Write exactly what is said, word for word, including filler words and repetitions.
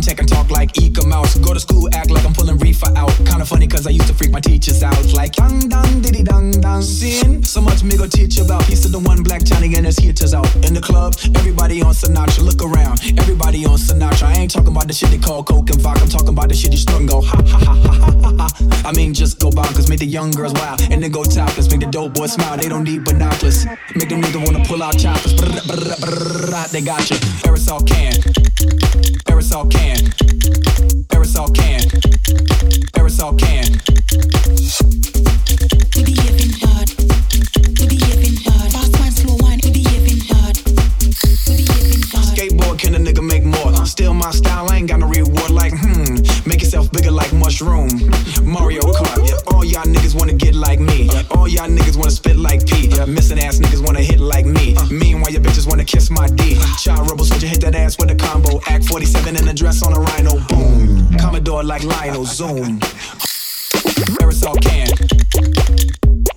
contact and talk like Eka Mouse. Go to school, act like I'm pulling reefer out. Kinda funny cause I used to freak my teachers out. Like dang dang diddy dang dang. Seeing so much me go teach about. Piece of the one black Johnny and his hitters out. In the club, everybody on Sinatra. Look around, everybody on Sinatra. I ain't talking about the shit they call coke and vodka. I'm talking about the shit you snort and go ha ha ha ha ha ha. I mean just go bonkers, make the young girls wild and then go topless. Make the dope boys smile, they don't need binoculars. Make them niggas wanna pull out choppers. Brr, brr, brr, brr, they got you. Aerosol can, aerosol can, aerosol can, aerosol can. We be having hard, we be having hard. Fast wine, slow wine, we be having hard, we be having hard. Skateboard, can a nigga make more? Still my style, I ain't got no reward like hmm. Make yourself bigger like mushroom. Mario Kart, yeah. All y'all niggas wanna get like me. All y'all niggas wanna spit like P. Missing ass niggas wanna hit like me. Meanwhile your bitches wanna kiss my D. Child rebel soldier hit that ass with a combo. Act forty-seven in a dress on a rhino. Boom. Commodore like Lionel. Zoom. Aerosol can.